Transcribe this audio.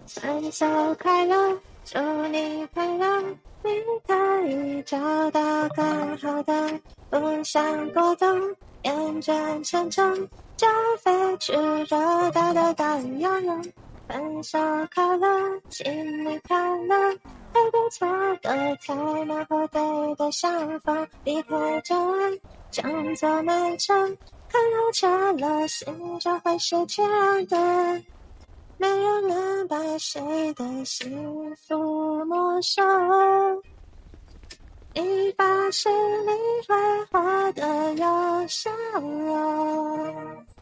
分手快乐，祝你快乐，你可以找到更好的，不想过冬，厌倦沉重，就飞去热带的岛屿游泳。分手快乐，请你快乐，会不错的才能获对的相逢，离开旧爱，装作没愁，看透彻了，心就会是晴朗的。没有人把谁的幸福没收，你发誓你会活得有笑容。